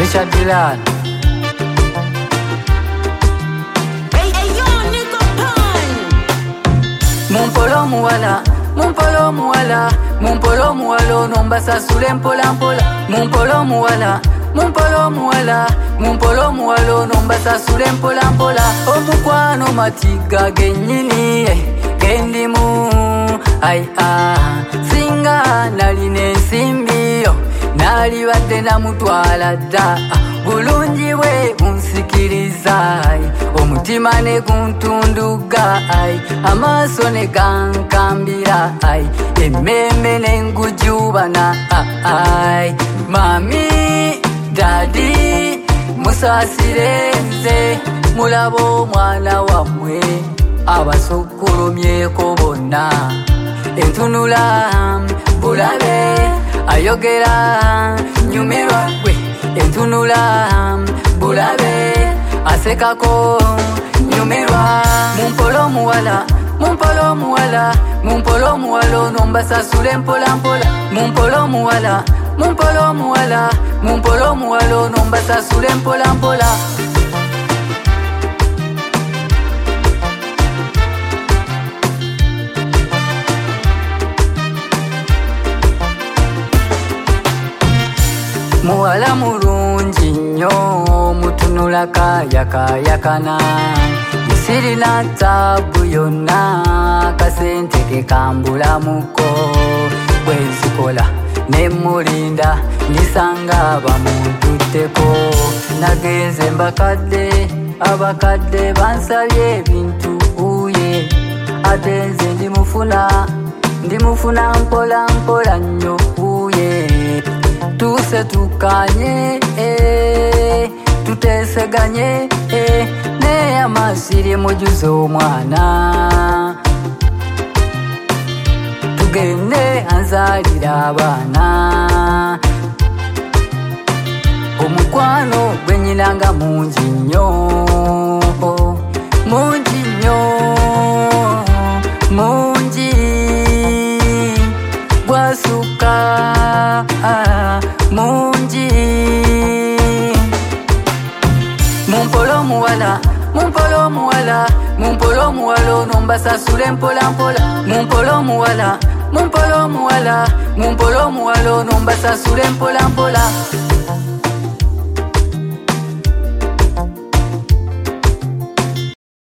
Misha Dylan. Mumpolo muwala, mumpolo muwala, mumpolo muwalo nombasa sule mpola mpola. Mumpolo muwala, mumpolo muwala, mumpolo muwalo nombasa sule mpola mpola. Omukwano matiga genyini gendimu ai singa naline nsimbiyo nali badde namutwala dda bulungi bwe unsikiriza omutima ne guntunduga amaaso ne gankambira emmeme n'engujubana mami dadi musaasire nze mulaba omwana wammwe abasukulumyeko bonna entunula bulabe ayogera nyumirwa gwe entunula bulabe asekako nyumirwa. Mumpolo muwala, mumpolo muwala, mumpolo muwalo nombasa sule mpola mpola. Mumpolo muwala, mumpolo muwala, mumpolo muwalo nombasa sule mpola mpola. Muwala mulungi nnyo mutunula kayakayakana sirina taabu yonna kasente ke kambulamuko bwenzikola nemulinda nisanga bamuntutteko nagenze mbakadde abakadde bansabye ebintu uye ate nze ndimufuna mpola mpola nnyo uye tuse tukanye tuteseganye ne amasiri mujuze omwana tugende anzalira abaana omukwano gwenyinanga mungi nnyo mungi nnyo mungi gwasuka mungi. Mumpolo muwala, mumpolo muwala, mumpolo muwalo nombasa sule mpola mpola. Mumpolo muwala, mumpolo muwala, mumpolo muwalo nombasa sule mpola mpola.